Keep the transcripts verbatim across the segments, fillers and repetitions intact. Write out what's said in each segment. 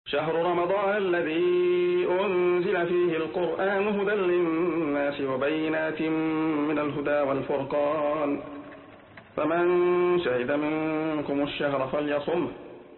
شهر رمضان الذي أنزل فيه القرآن هدى للناس وبينات من الهدى والفرقان، فمن شهد منكم الشهر فليصمه.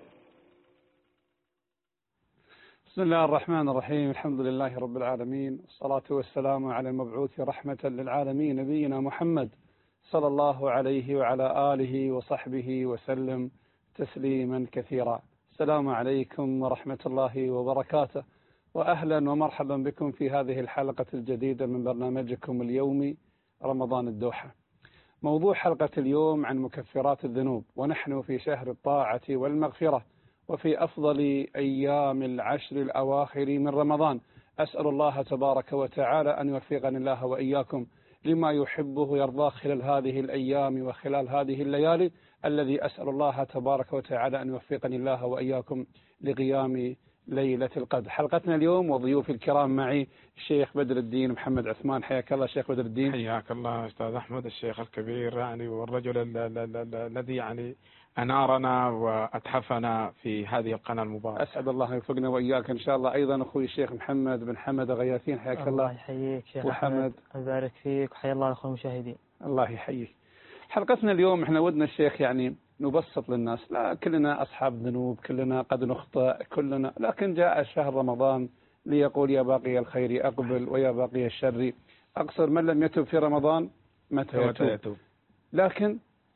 بسم الله الرحمن الرحيم. الحمد لله رب العالمين، والصلاة والسلام على المبعوث رحمة للعالمين نبينا محمد صلى الله عليه وعلى آله وصحبه وسلم تسليما كثيرا. السلام عليكم ورحمة الله وبركاته، وأهلا ومرحبا بكم في هذه الحلقة الجديدة من برنامجكم اليومي رمضان الدوحة. موضوع حلقة اليوم عن مكفرات الذنوب، ونحن في شهر الطاعة والمغفرة وفي أفضل أيام العشر الأواخر من رمضان. أسأل الله تبارك وتعالى أن يوفقني الله وإياكم لما يحبه ويرضاه خلال هذه الأيام وخلال هذه الليالي، الذي أسأل الله تبارك وتعالى أن يوفقني الله وإياكم لقيام ليلة القدر. حلقتنا اليوم وضيوف الكرام معي الشيخ بدر الدين محمد عثمان. حياك الله شيخ بدر الدين. حياك الله أستاذ أحمد، الشيخ الكبير يعني، والرجل الذي يعني أنارنا وأتحفنا في هذه القناة المباركة. أسعد الله يوفقنا وإياك إن شاء الله. أيضا أخوي الشيخ محمد بن حمد غياثين. حياك الله. الله يحييك شيخ محمد، يبارك فيك، وحيا الله أخوة المشاهدين. الله يحييك. حلقتنا اليوم احنا ودنا الشيخ يعني نبسط للناس، لا كلنا أصحاب ذنوب، كلنا قد نخطئ كلنا، لكن جاء شهر رمضان ليقول يا باقي الخير أقبل ويا باقي الشر أقصر، من لم يتب في رمضان متى يتوب. يتوب. لكن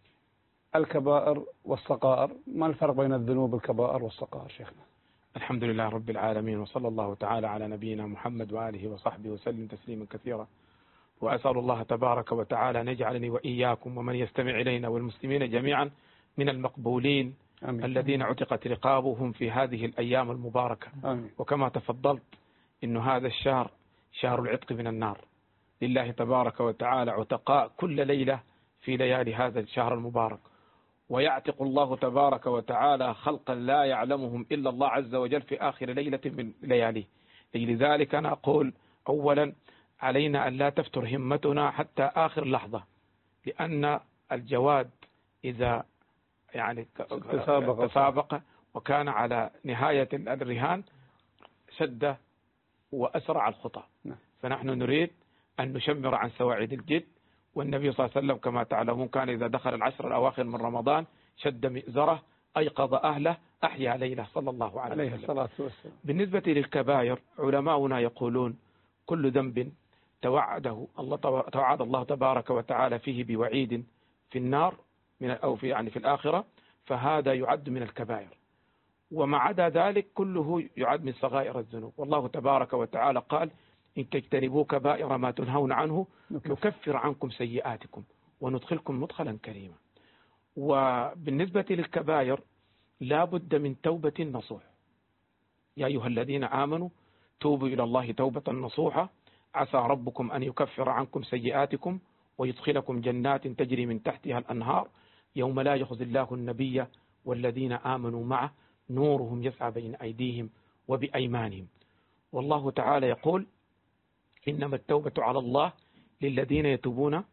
الكبائر والصغائر، ما الفرق بين الذنوب الكبائر والصغائر شيخنا؟ الحمد لله رب العالمين، وصلى الله تعالى على نبينا محمد وآله وصحبه وسلم تسليما كثيرا. وأسأل الله تبارك وتعالى أن يجعلني وإياكم ومن يستمع إلينا والمسلمين جميعا من المقبولين آمين. الذين عتقت رقابهم في هذه الأيام المباركة آمين. وكما تفضلت إن هذا الشهر شهر العتق من النار، لله تبارك وتعالى عتقاء كل ليلة في ليالي هذا الشهر المبارك، ويعتق الله تبارك وتعالى خلقا لا يعلمهم إلا الله عز وجل في آخر ليلة من لياليه. لذلك أنا أقول أولا علينا أن لا تفتر همتنا حتى آخر لحظة، لأن الجواد إذا يعني تسابق, تسابق وكان على نهاية الرهان شد وأسرع الخطى. فنحن نريد أن نشمر عن سواعد الجد، والنبي صلى الله عليه وسلم كما تعلمون كان إذا دخل العشر الأواخر من رمضان شد مئزره، أيقظ أهله، أحيا ليلة صلى الله عليه وسلم. بالنسبة للكبائر علماؤنا يقولون كل ذنب توعده الله توعد الله تبارك وتعالى فيه بوعيد في النار من أو في يعني في الآخرة، فهذا يعد من الكبائر، وما عدا ذلك كله يعد من صغائر الذنوب. والله تبارك وتعالى قال إن تجتنبوا كبائر ما تنهون عنه نكفر عنكم سيئاتكم وندخلكم مدخلا كريما. وبالنسبة للكبائر لا بد من توبة نصوح. يا أيها الذين آمنوا توبوا إلى الله توبة نصوحة عسى ربكم أن يكفر عنكم سيئاتكم ويدخلكم جنات تجري من تحتها الأنهار يوم لا يخزي الله النبي والذين آمنوا معه نورهم يسعى بين أيديهم وبأيمانهم. والله تعالى يقول إنما التوبة على الله للذين يتوبون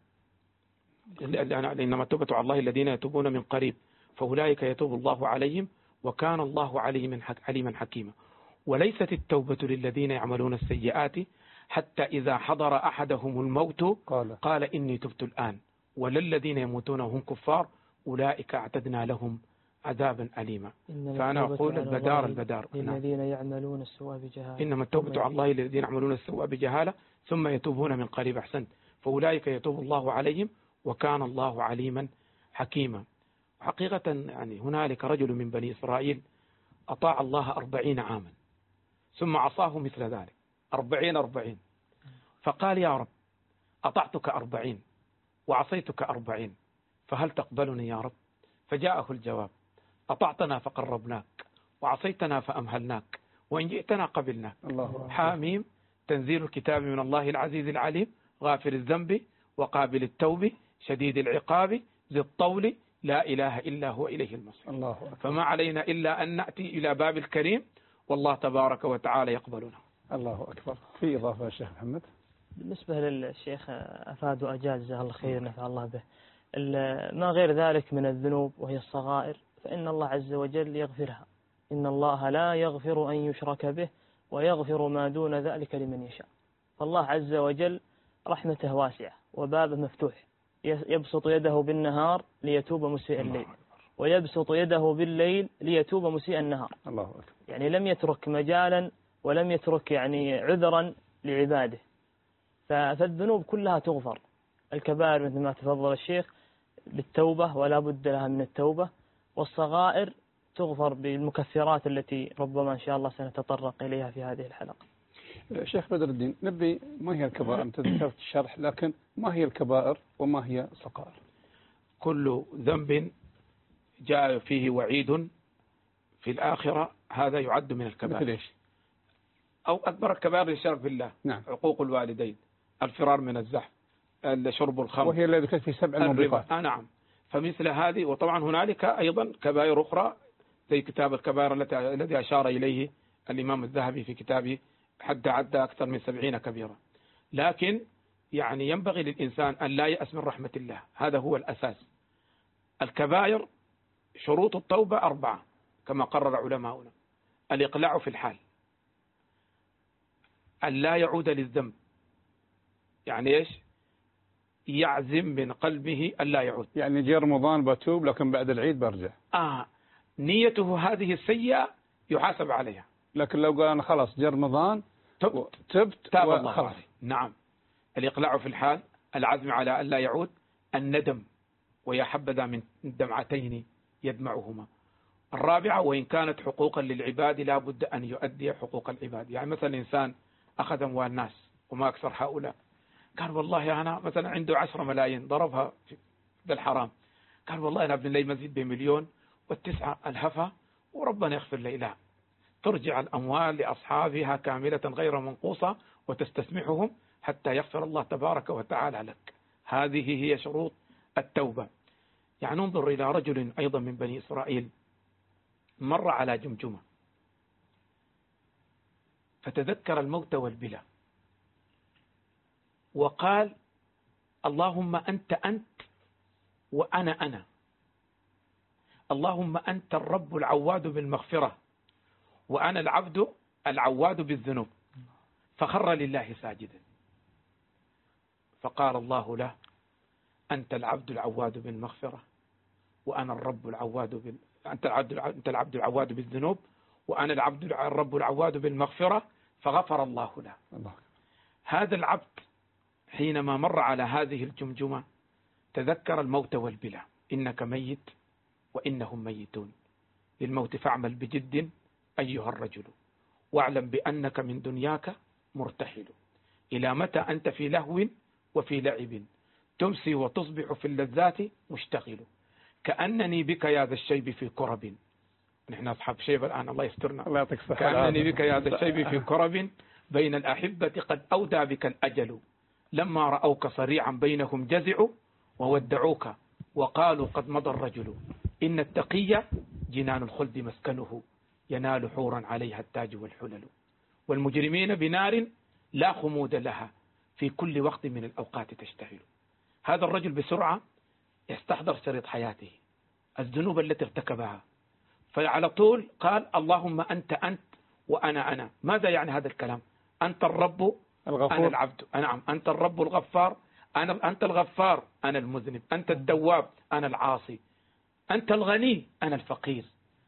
إنما التوبة على الله الذين يتوبون من قريب فأولئك يتوب الله عليهم وكان الله عليما حكيما. وليست التوبة للذين يعملون السيئات حتى إذا حضر أحدهم الموت قال, قال إني تبت الآن، وللذين يموتون وهم كفار أولئك اعتدنا لهم عذابا أليما. فأنا أقول البدار البدار للذين يعملون السوء بجهالة إنما التوبة على الله الذين يعملون السوء بجهالة ثم يتوبون من قريب أحسن فأولئك يتوب الله عليهم وكان الله عليما حكيما. حقيقة يعني هنالك رجل من بني إسرائيل أطاع الله أربعين عاما ثم عصاه مثل ذلك أربعين أربعين، فقال يا رب أطعتك أربعين وعصيتك أربعين فهل تقبلني يا رب؟ فجاءه الجواب أطعتنا فقربناك وعصيتنا فأمهلناك وإن جئتنا قبلناك. الله حاميم تنزيل الكتاب من الله العزيز العليم غافر الذنب وقابل التوب شديد العقاب ذي الطول لا إله إلا هو إليه المصير. الله أكبر. فما علينا إلا أن نأتي إلى باب الكريم والله تبارك وتعالى يقبلنا. الله أكبر. في إضافة يا شيخ محمد؟ بالنسبة للشيخ أفاد وأجاز جزاه الله خير نفع الله به، ما غير ذلك من الذنوب وهي الصغائر فإن الله عز وجل يغفرها إن الله لا يغفر أن يشرك به ويغفر ما دون ذلك لمن يشاء. فالله عز وجل رحمته واسعة وبابه مفتوح، يبسط يده بالنهار ليتوب مسيء الليل، ويبسط يده بالليل ليتوب مسيء النهار. الله أكبر. يعني لم يترك مجالا ولم يترك يعني عذرا لعباده. فالذنوب كلها تغفر، الكبائر مثل ما تفضل الشيخ بالتوبة ولا بد لها من التوبة، والصغائر تغفر بالمكثرات التي ربما إن شاء الله سنتطرق إليها في هذه الحلقة. شيخ بدر الدين، نبي ما هي الكبائر؟ أنت ذكرت الشرح، لكن ما هي الكبائر وما هي الصغائر؟ كل ذنب جاء فيه وعيد في الآخرة هذا يعد من الكبائر. مثل إيش؟ أو أكبر الكبائر الشرك بالله، نعم. عقوق الوالدين، الفرار من الزحف، شرب الخمر، وهي التي ذكرت في سبع الموبقات. آه نعم. فمثل هذه، وطبعا هنالك أيضا كبائر أخرى زي كتاب الكبائر التي الذي أشار إليه الإمام الذهبي في كتابه، حتى عد أكثر من سبعين كبيرة. لكن يعني ينبغي للإنسان أن لا يأس من رحمة الله، هذا هو الأساس. الكبائر شروط التوبة أربعة كما قرر علماؤنا: الإقلاع في الحال، أن لا يعود للذنب، يعني إيش؟ يعزم من قلبه أن لا يعود، يعني جاء رمضان بتوب لكن بعد العيد برجع. آه نيته هذه السيئة يحاسب عليها. لكن لو قال أنا خلاص جاء رمضان تبت تبت تاب الله خلاص. نعم. الإقلاع في الحال، العزم على أن لا يعود، الندم، ويا حبذا من دمعتين يدمعهما. الرابعة: وإن كانت حقوقا للعباد لا بد أن يؤدي حقوق العباد. يعني مثلا إنسان أخذ أموال الناس، وما أكثر هؤلاء، قال والله أنا مثلا عنده عشرة ملايين ضربها في الحرام، قال والله أنا ابن لي مزيد بمليون والتسعة الهفة وربنا يغفر لي. لا، ترجع الأموال لأصحابها كاملة غير منقوصة وتستسمحهم حتى يغفر الله تبارك وتعالى لك. هذه هي شروط التوبة. يعني انظر إلى رجل أيضا من بني إسرائيل مر على جمجمة فتذكر الموت والبلا وقال: اللهم أنت أنت وأنا أنا، اللهم أنت الرب العواد بالمغفرة وأنا العبد العواد بالذنوب. فخر لله ساجدا، فقال الله له: أنت العبد العواد بالمغفرة وأنا الرب العواد بال... أنت العبد أنت العبد العواد بالذنوب وأنا العبد الرب العواد بالمغفرة. فغفر الله له. الله. هذا العبد حينما مر على هذه الجمجمة تذكر الموت والبلا: إنك ميت وإنهم ميتون، للموت فاعمل بجد أيها الرجل، واعلم بأنك من دنياك مرتحل، إلى متى أنت في لهو وفي لعب، تمسي وتصبح في اللذات مشتغل، كأنني بك يا ذا الشيب في كرب. نحن أصحاب شيب الآن، الله يسترنا. الله يعطيك الصحة. كأنني بك يا ذا الشيب في كرب، بين الأحبة قد أودى بك الأجل، لما رأوك صريعا بينهم جزعوا وودعوك وقالوا قد مضى الرجل، إن التقي جنان الخلد مسكنه، ينال حورا عليها التاج والحلل، والمجرمين بنار لا خمود لها، في كل وقت من الأوقات تشتعل. هذا الرجل بسرعة يستحضر شريط حياته، الذنوب التي ارتكبها، فعلى طول قال: اللهم أنت أنت وأنا أنا. ماذا يعني هذا الكلام؟ أنت الرب الغفور. أنا العبد. نعم، أنت الرب الغفار، أنا أنت الغفار أنا المذنب، أنت التواب أنا العاصي، أنت الغني أنا الفقير،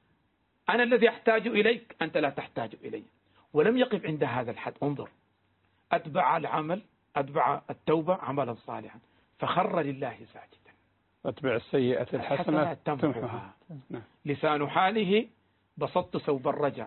أنا الذي أحتاج إليك أنت لا تحتاج إلي. ولم يقف عند هذا الحد، انظر، أتبع العمل أتبع التوبة عملا صالحا، فخر لله ساجدا. أتبع السيئة الحسنة تمحها. لسان حاله: بسطت ثوب الرجع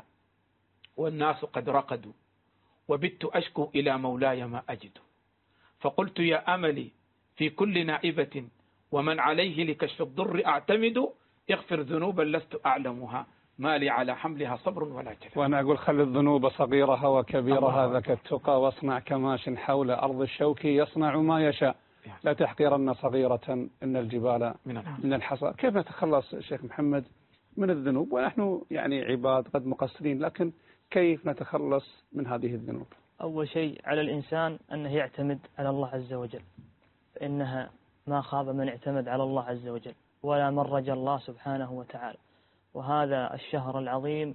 والناس قد رقدوا، وبت أشكو إلى مولاي ما أجد، فقلت يا أملي في كل نائبة ومن عليه لكشف الضر أعتمد، اغفر ذنوبا لست أعلمها، ما لي على حملها صبر ولا جلد. وأنا أقول: خل الذنوب صغيرها وكبيرها ذاك التقى، واصنع كماش حول أرض الشوك يصنع ما يشاء، لا تحقرن صغيرة إن الجبال من الحصى. كيف نتخلص شيخ محمد من الذنوب ونحن يعني عباد قد مقصرين، لكن كيف نتخلص من هذه الذنوب؟ أول شيء على الإنسان أنه يعتمد على الله عز وجل، فإنها ما خاب من اعتمد على الله عز وجل ولا من رجى الله سبحانه وتعالى. وهذا الشهر العظيم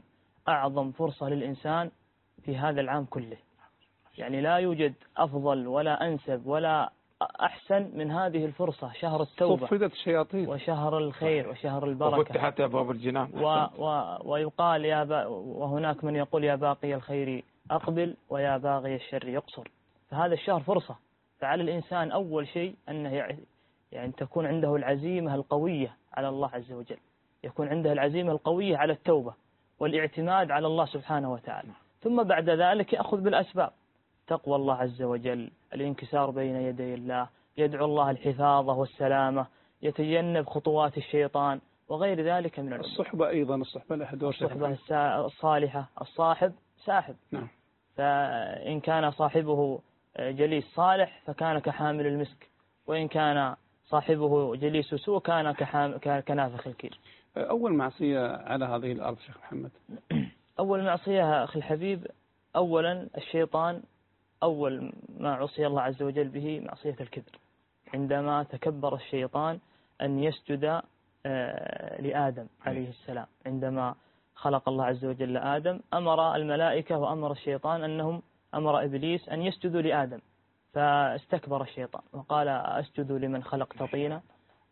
أعظم فرصة للإنسان في هذا العام كله. يعني لا يوجد أفضل ولا أنسب ولا أحسن من هذه الفرصة، شهر التوبة صفدت الشياطين وشهر الخير وشهر البركة وفتحت أبواب الجنان. و و ويقال يا با وهناك من يقول يا باقي الخير أقبل ويا باغي الشر يقصر. فهذا الشهر فرصة، فعلى الإنسان أول شيء أنه يعني تكون عنده العزيمة القوية على الله عز وجل، يكون عنده العزيمة القوية على التوبة والاعتماد على الله سبحانه وتعالى، ثم بعد ذلك يأخذ بالأسباب، تقوى الله عز وجل، الانكسار بين يدي الله، يدعو الله الحفاظة والسلامة، يتجنب خطوات الشيطان وغير ذلك من الأمور. الصحبة أيضا، الصحبة لها دور، الصحبة الصالحة، الصاحب ساحب. نعم. فإن كان صاحبه جليس صالح فكان كحامل المسك، وإن كان صاحبه جليس سوء كان كنافخ الكير. أول معصية على هذه الأرض شيخ محمد؟ أول معصية أخي الحبيب، أولا الشيطان، أول ما عصي الله عز وجل به معصية الكبر، عندما تكبر الشيطان أن يسجد لآدم عليه السلام. عندما خلق الله عز وجل آدم أمر الملائكة وأمر الشيطان أنهم أمر إبليس أن يسجدوا لآدم، فاستكبر الشيطان وقال أسجد لمن خلقت طينا.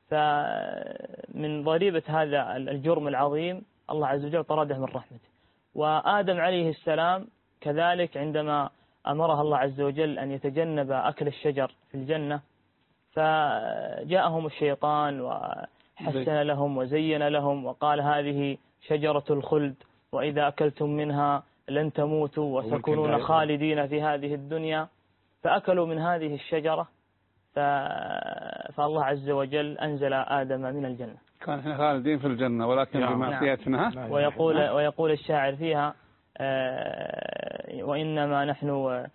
فمن ضريبة هذا الجرم العظيم الله عز وجل طرده من رحمته. وآدم عليه السلام كذلك عندما أمرها الله عز وجل أن يتجنب أكل الشجر في الجنة، فجاءهم الشيطان وحسن لهم وزين لهم وقال هذه شجرة الخلد وإذا أكلتم منها لن تموتوا وتكونون خالدين في هذه الدنيا. فأكلوا من هذه الشجرة فالله عز وجل أنزل آدم من الجنة. كان احنا خالدين في الجنة ولكن بمعصيتنا. نعم. ويقول ويقول الشاعر فيها وإنما نحن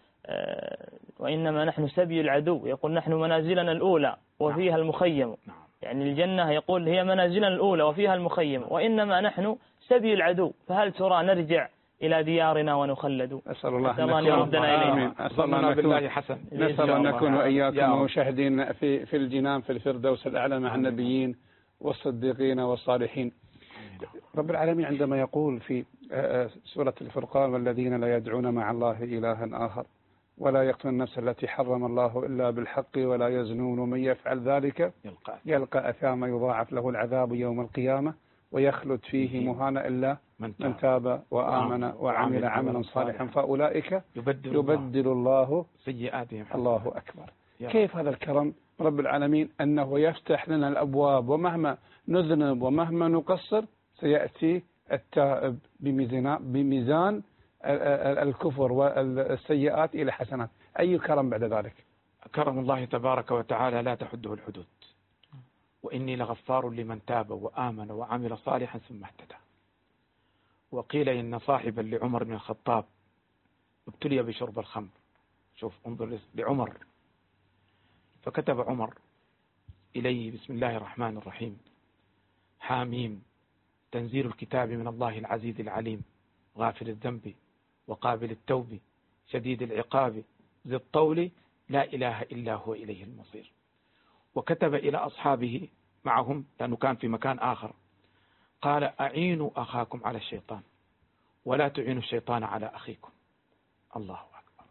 وإنما نحن سبي العدو، يقول نحن منازلنا الأولى وفيها المخيم. يعني الجنة يقول هي منازلنا الأولى وفيها المخيم، وإنما نحن سبي العدو، فهل ترى نرجع إلى ديارنا ونخلد؟ أسأل الله أن يردنا إليه. أسأل الله بالله حسن. نسأل أن نكون وإياكم مشاهدين في في الجنان في الفردوس الأعلى مع النبيين والصديقين والصالحين. رب العالمين عندما يقول في سورة الفرقان والذين لا يدعون مع الله إلها آخر ولا يقتلون النفس التي حرم الله إلا بالحق ولا يزنون ومن يفعل ذلك يلقى أثاما يضاعف له العذاب يوم القيامة ويخلد فيه مهانا إلا من تاب وآمن وعمل عملا صالحا فأولئك يبدل, يبدل الله سيئاتهم. الله أكبر. كيف هذا الكرم رب العالمين أنه يفتح لنا الأبواب، ومهما نذنب ومهما نقصر سيأتي التائب بميزان, بميزان الكفر والسيئات إلى حسنات. أي كرم بعد ذلك؟ كرم الله تبارك وتعالى لا تحده الحدود. وإني لغفار لمن تاب وآمن وعمل صالحا ثم اهتدى. وقيل إن صاحبا لعمر بن الخطاب ابتلي بشرب الخمر. شوف انظر لعمر، فكتب عمر إليه بسم الله الرحمن الرحيم حاميم تنزيل الكتاب من الله العزيز العليم غافل الذنب وقابل التوب شديد العقاب ذي الطول لا إله إلا هو إليه المصير. وكتب إلى أصحابه معهم لأنه كان في مكان آخر قال أعينوا أخاكم على الشيطان ولا تعينوا الشيطان على أخيكم. الله أكبر.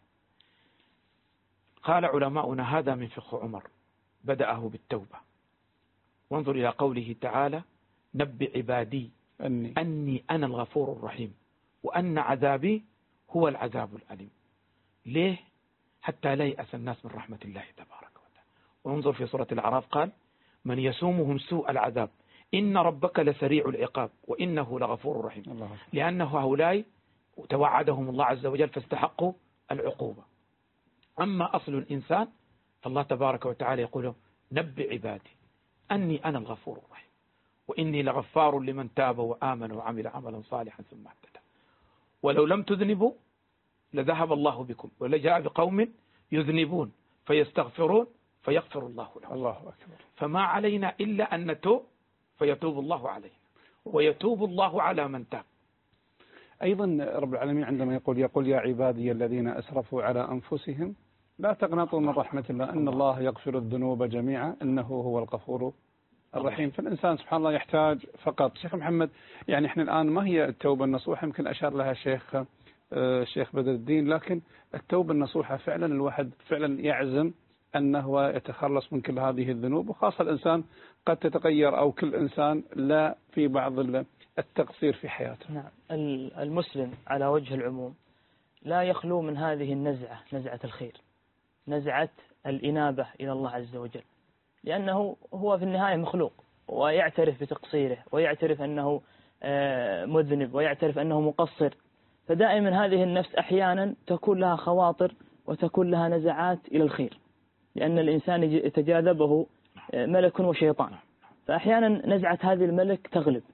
قال علماؤنا هذا من فقه عمر بدأه بالتوبة. وانظر إلى قوله تعالى نبئ عبادي أني, أني أنا الغفور الرحيم وأن عذابي هو العذاب الأليم. ليه؟ حتى لا يأس الناس من رحمة الله تبارك وتعالى. وانظر في سورة الأعراف قال من يسومهم سوء العذاب إن ربك لسريع العقاب وإنه لغفور رحيم. الله. لأنه هؤلاء توعدهم الله عز وجل فاستحقوا العقوبة. أما أصل الإنسان فالله تبارك وتعالى يقول نبئ عبادي أني أنا الغفور الرحيم وإني لغفار لمن تاب وآمن وعمل عملا صالحا ثم اهتدى. ولو لم تذنبوا لذهب الله بكم ولجاء بقوم يذنبون فيستغفرون فيغفر الله لهم. الله أكبر. فما علينا إلا أن نتوب فيتوب الله علينا ويتوب الله على من تاب. أيضا رب العالمين عندما يقول يقول يا عبادي الذين أسرفوا على أنفسهم لا تقنطوا من رحمة الله إن الله يغفر الذنوب جميعا إنه هو الغفور الرحيم. فالإنسان سبحان الله يحتاج فقط. شيخ محمد، يعني احنا الآن ما هي التوبة النصوحة؟ يمكن أشار لها الشيخ الشيخ بدر الدين، لكن التوبة النصوحة فعلا الواحد فعلا يعزم أنه يتخلص من كل هذه الذنوب، وخاصة الإنسان قد تتغير أو كل إنسان لا في بعض التقصير في حياته. نعم، المسلم على وجه العموم لا يخلو من هذه النزعة، نزعة الخير، نزعة الإنابة إلى الله عز وجل، لأنه هو في النهاية مخلوق ويعترف بتقصيره ويعترف أنه مذنب ويعترف أنه مقصر. فدائما هذه النفس أحيانا تكون لها خواطر وتكون لها نزعات إلى الخير، لأن الإنسان يتجاذبه ملك وشيطان، فأحيانا نزعة هذه الملك تغلب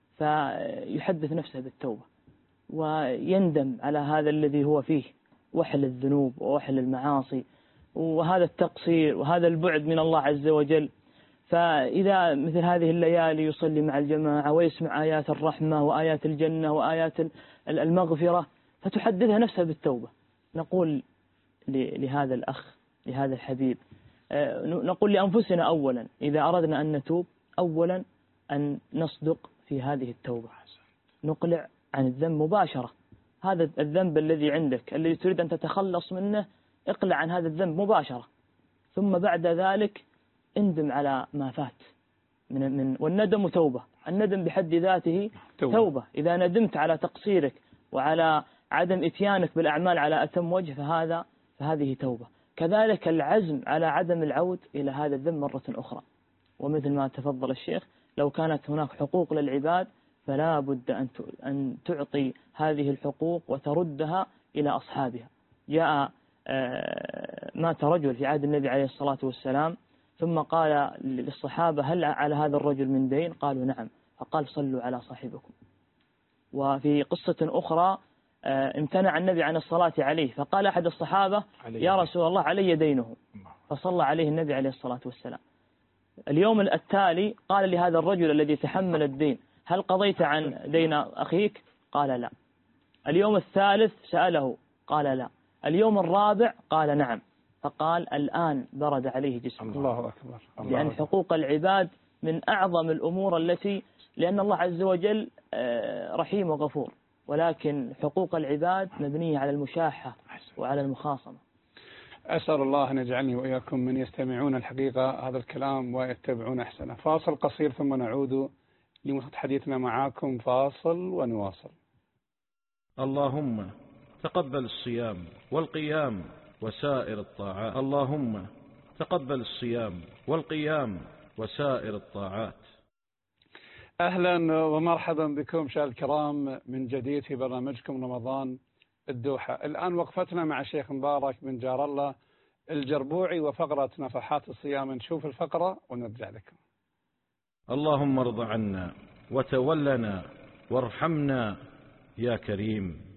فيحدث نفسه بالتوبة ويندم على هذا الذي هو فيه، وحل الذنوب ووحل المعاصي وهذا التقصير وهذا البعد من الله عز وجل. فإذا مثل هذه الليالي يصلي مع الجماعة ويسمع آيات الرحمة وآيات الجنة وآيات المغفرة فتحدثها نفسها بالتوبة. نقول لهذا الأخ لهذا الحبيب، نقول لأنفسنا أولا إذا أردنا أن نتوب أولا أن نصدق في هذه التوبة، نقلع عن الذنب مباشرة. هذا الذنب الذي عندك الذي تريد أن تتخلص منه، اقلع عن هذا الذنب مباشرة، ثم بعد ذلك اندم على ما فات من من والندم توبة. الندم بحد ذاته توبة. توبة إذا ندمت على تقصيرك وعلى عدم إتيانك بالأعمال على أتم وجه فهذا فهذه توبة. كذلك العزم على عدم العود إلى هذا الذنب مرة أخرى، ومثل ما تفضل الشيخ لو كانت هناك حقوق للعباد فلا بد أن أن تعطي هذه الحقوق وتردها إلى أصحابها. جاء مات رجل في عهد النبي عليه الصلاة والسلام ثم قال للصحابة هل على هذا الرجل من دين؟ قالوا نعم، فقال صلوا على صاحبكم. وفي قصة أخرى امتنع النبي عن الصلاة عليه فقال أحد الصحابة يا رسول الله علي دينه، فصلى عليه النبي عليه الصلاة والسلام. اليوم التالي قال لهذا الرجل الذي تحمل الدين هل قضيت عن دين أخيك؟ قال لا. اليوم الثالث سأله قال لا. اليوم الرابع قال نعم، فقال الآن برد عليه جسمه. الله أكبر. لأن حقوق العباد من أعظم الأمور التي، لأن الله عز وجل رحيم وغفور، ولكن حقوق العباد مبنية على المشاحة وعلى المخاصمة. أسأل الله أن يجعلني وإياكم من يستمعون الحقيقة هذا الكلام ويتبعون أحسنه. فاصل قصير ثم نعود لمحط حديثنا معاكم. فاصل ونواصل. اللهم تقبل الصيام والقيام وسائر الطاعات. اللهم تقبل الصيام والقيام وسائر الطاعات. أهلا ومرحبا بكم مشاهدينا الكرام من جديد في برنامجكم رمضان الدوحة. الآن وقفتنا مع الشيخ مبارك بن جار الله الجربوعي وفقرة نفحات الصيام. نشوف الفقرة ونرجع لكم. اللهم ارض عنا وتولنا وارحمنا يا كريم.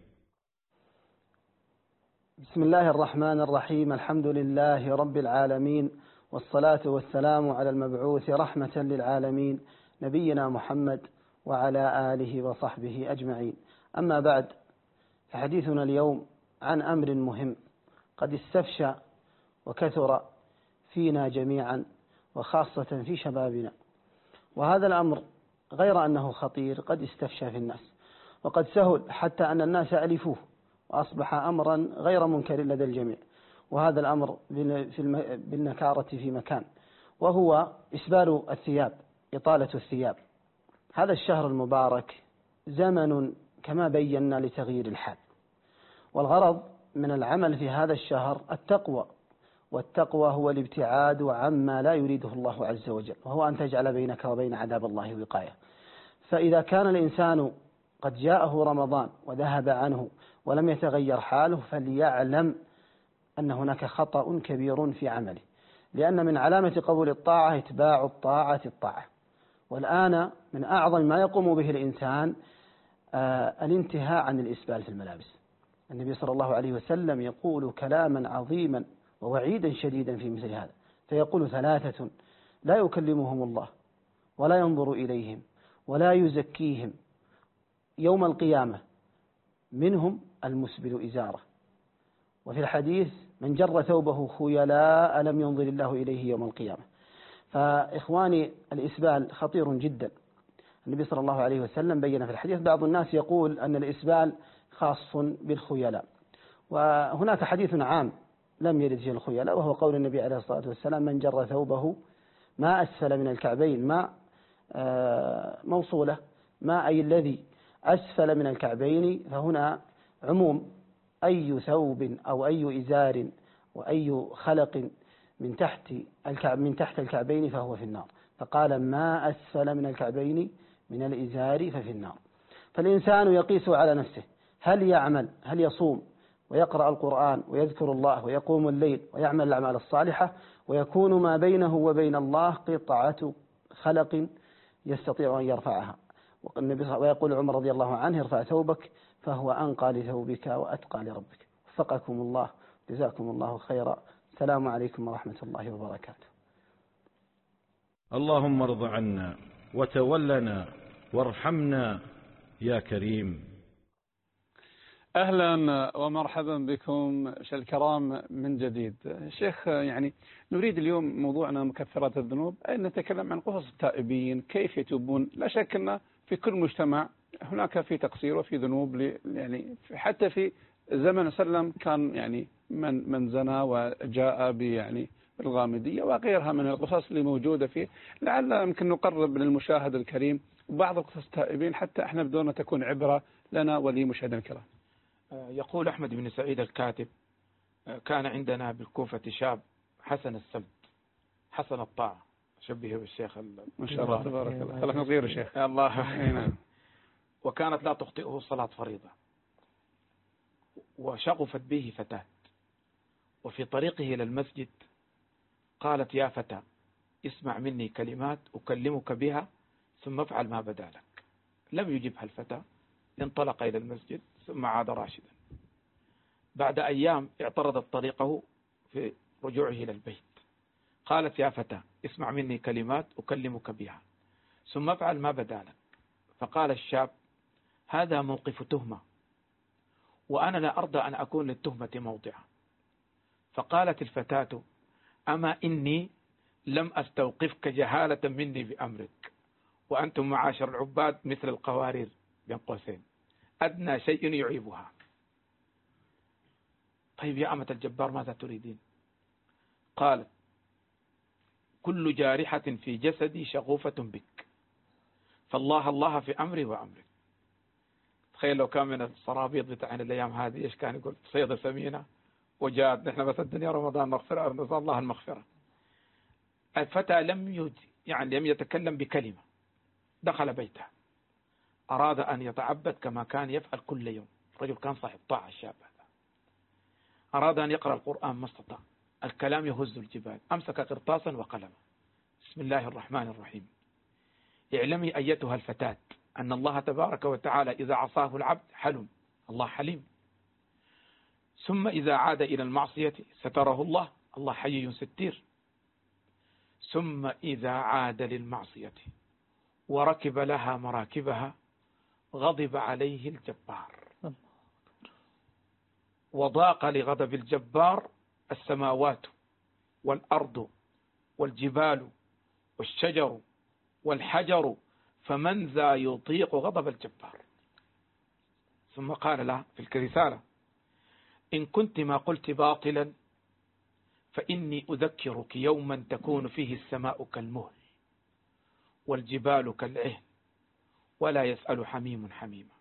بسم الله الرحمن الرحيم. الحمد لله رب العالمين، والصلاة والسلام على المبعوث رحمة للعالمين نبينا محمد وعلى آله وصحبه أجمعين. أما بعد، فحديثنا اليوم عن أمر مهم قد استفشى وكثر فينا جميعا وخاصة في شبابنا، وهذا الأمر غير أنه خطير قد استفشى في الناس وقد سهل حتى أن الناس ألفوه وأصبح أمرا غير منكر لدى الجميع، وهذا الأمر بالنكارة في مكان، وهو إسبال الثياب، إطالة الثياب. هذا الشهر المبارك زمن كما بينا لتغيير الحال، والغرض من العمل في هذا الشهر التقوى، والتقوى هو الابتعاد عما لا يريده الله عز وجل، وهو أن تجعل بينك وبين عذاب الله وقاية. فإذا كان الإنسان قد جاءه رمضان وذهب عنه ولم يتغير حاله فليعلم أن هناك خطأ كبير في عمله، لأن من علامة قبول الطاعة اتباع الطاعة الطاعة. والآن من أعظم ما يقوم به الإنسان آه الانتهاء عن الإسبال في الملابس. النبي صلى الله عليه وسلم يقول كلاما عظيما ووعيدا شديدا في مثل هذا، فيقول ثلاثة لا يكلمهم الله ولا ينظر إليهم ولا يزكيهم يوم القيامة، منهم المسبل إزاره. وفي الحديث من جر ثوبه خيلاء لم ينظر الله إليه يوم القيامة. فإخواني الإسبال خطير جدا. النبي صلى الله عليه وسلم بين في الحديث بعض الناس يقول أن الإسبال خاص بالخيلاء، وهناك حديث عام لم يرد فيه الخيلاء، وهو قول النبي عليه الصلاة والسلام: من جر ثوبه ما أسفل من الكعبين، ما موصولة، ما أي الذي أسفل من الكعبين، فهنا عموم أي ثوب أو أي إزار وأي خلق من تحت الكعب من تحت الكعبين فهو في النار. فقال: ما أسفل من الكعبين من الإزار ففي النار. فالإنسان يقيس على نفسه، هل يعمل هل يصوم ويقرأ القرآن ويذكر الله ويقوم الليل ويعمل الأعمال الصالحة، ويكون ما بينه وبين الله قطعة خلق يستطيع أن يرفعها. ويقول عمر رضي الله عنه: ارفع ثوبك فهو أنقى لثوبك وأتقى لربك. وفقكم الله، جزاكم الله خيرا. السلام عليكم ورحمة الله وبركاته. اللهم ارض عنا وتولنا وارحمنا يا كريم. أهلا ومرحبا بكم شيخ الكرام من جديد. شيخ، يعني نريد اليوم موضوعنا مكفرات الذنوب، أن نتكلم عن قصص التائبين كيف يتوبون. لا شك أن في كل مجتمع هناك في تقصير وفي ذنوب، يعني حتى في زمن سلم كان يعني من من زنى وجاء يعني بالغامدية وغيرها من القصص اللي موجودة فيه. لعل يمكن نقرب للمشاهد الكريم بعض قصص التائبين حتى احنا بدون تكون عبرة لنا ولمشاهدنا الكرام. يقول أحمد بن سعيد الكاتب: كان عندنا بالكوفة شاب حسن السمت حسن الطاعة، شبهه بالشيخ ما شاء الله تبارك الله. خلينا نغير الشيخ الله. وكانت لا تخطئه صلاة فريضة، وشغفت به فتاة، وفي طريقه إلى المسجد قالت: يا فتى، اسمع مني كلمات أكلمك بها ثم افعل ما بدا لك. لم يجبها الفتى، انطلق إلى المسجد ثم عاد راشدا. بعد أيام اعترضت طريقه في رجوعه إلى البيت، قالت: يا فتى، اسمع مني كلمات أكلمك بها ثم افعل ما بدا لك. فقال الشاب: هذا موقف تهمة، وأنا لا أرضى أن أكون للتهمة موضعا. فقالت الفتاة: أما إني لم أستوقفك جهالة مني بأمرك، وأنتم معاشر العباد مثل القوارير بين قوسين، أدنى شيء يعيبها. طيب يا أمة الجبار، ماذا تريدين؟ قالت: كل جارحة في جسدي شغوفة بك، فالله الله في أمري وأمرك. تخيل لو كان من الصرابيط بتاعنا الأيام هذه إيش كان يقول؟ صيدة سمينة وجاءت، نحن بس الدنيا رمضان مغفرة، نسأل الله المغفرة. الفتى لم يد يعني لم يتكلم بكلمة، دخل بيته، أراد أن يتعبد كما كان يفعل كل يوم. رجل كان صاحب طاعة الشاب هذا، أراد أن يقرأ القرآن ما استطاع، الكلام يهز الجبال. أمسك قرطاسا وقلما: بسم الله الرحمن الرحيم، اعلمي أيتها الفتاة أن الله تبارك وتعالى إذا عصاه العبد حلم، الله حليم، ثم إذا عاد إلى المعصية ستره الله، الله حيي ستير، ثم إذا عاد للمعصية وركب لها مراكبها غضب عليه الجبار، وضاق لغضب الجبار السماوات والأرض والجبال والشجر والحجر، فمن ذا يطيق غضب الجبار. ثم قال لها في الرسالة: إن كنت ما قلت باطلا فإني أذكرك يوما تكون فيه السماء كالمهل والجبال كالعهن ولا يسأل حميم حميما،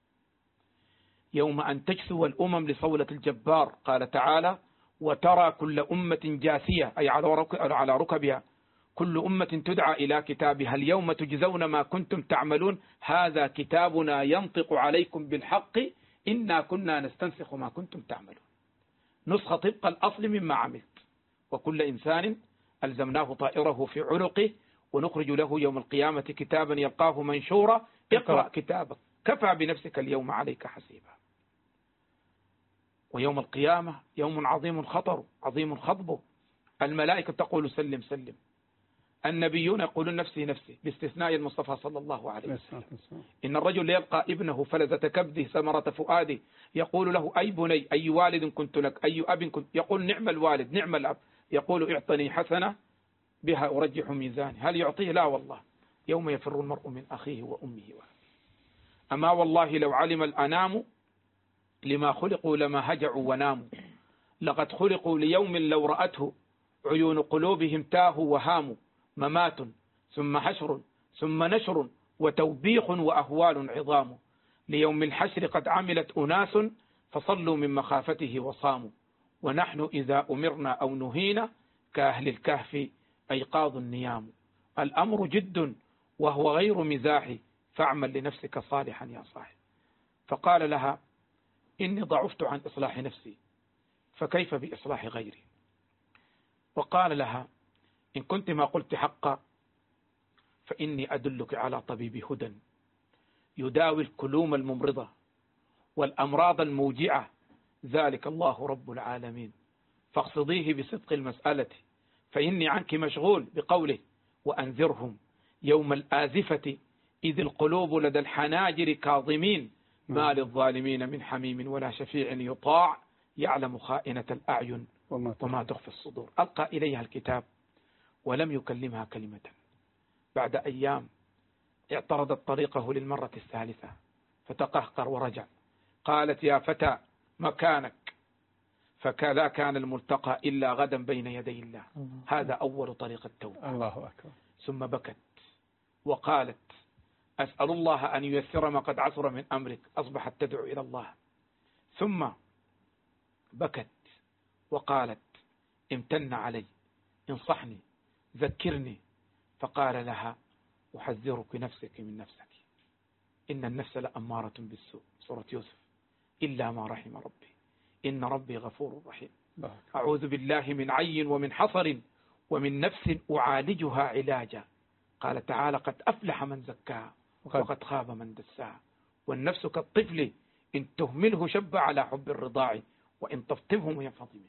يوم أن تجثو الأمم لصولة الجبار. قال تعالى: وترى كل أمة جاثية، أي على ركبها، كل أمة تدعى إلى كتابها اليوم تجزون ما كنتم تعملون، هذا كتابنا ينطق عليكم بالحق إنا كنا نستنسخ ما كنتم تعملون، نسخة طبق الأصل مما عملت، وكل إنسان ألزمناه طائره في عنقه ونخرج له يوم القيامة كتابا يلقاه منشورا، اقرأ كتابك كفى بنفسك اليوم عليك حسيبا. ويوم القيامة يوم عظيم خطر عظيم خطبه، الملائكة تقول سلم سلم، النبيون يقولون نفسي نفسي باستثناء المصطفى صلى الله عليه وسلم. إن الرجل ليلقى ابنه فلذة كبده ثمرة فؤاده، يقول له: أي بني، أي والد كنت لك، أي أب كنت، يقول: نعم الوالد نعم الأب، يقول: اعطني حسنة بها أرجح ميزاني، هل يعطيه؟ لا والله، يوم يفر المرء من أخيه وأمه وأبيه. أما والله لو علم الأنام لما خلقوا لما هجعوا وناموا، لقد خلقوا ليوم لو رأته عيون قلوبهم تاهوا وهاموا، ممات ثم حشر ثم نشر وتوبيخ وأهوال عظام، ليوم الحشر قد عملت أناس فصلوا من مخافته وصاموا، ونحن إذا أمرنا أو نهينا كأهل الكهف أيقاظ النيام. الأمر جد وهو غير مزاح، فاعمل لنفسك صالحا يا صاحب. فقال لها إني ضعفت عن إصلاح نفسي فكيف بإصلاح غيري؟ وقال لها إن كنت ما قلت حقا فإني أدلك على طبيب هدى يداوي الكلوم الممرضة والأمراض الموجعة، ذلك الله رب العالمين، فاقصديه بصدق المسألة فإني عنك مشغول، بقوله وأنذرهم يوم الآزفة إذ القلوب لدى الحناجر كاظمين، ما للظالمين من حميم ولا شفيع يطاع يعلم خائنة الأعين وما تخفي الصدور. ألقى إليها الكتاب ولم يكلمها كلمة. بعد أيام اعترضت طريقه للمرة الثالثة فتقهقر ورجع. قالت يا فتى مكانك، فكذا كان الملتقى إلا غدا بين يدي الله. هذا أول طريق التوبة. الله أكبر. ثم بكت وقالت أسأل الله أن ييسر ما قد عثر من أمرك. أصبحت تدعو إلى الله. ثم بكت وقالت امتن علي، انصحني، ذكرني. فقال لها أحذرك نفسك من نفسك، إن النفس لأمارة بالسوء، سورة يوسف، إلا ما رحم ربي إن ربي غفور رحيم. أعوذ بالله من عي ومن حصر ومن نفس أعالجها علاجا. قال تعالى قد أفلح من زكاها وقد خاب من دساها، والنفس كالطفل إن تهمله شب على حب الرضاع وإن تفطمه ينفطم.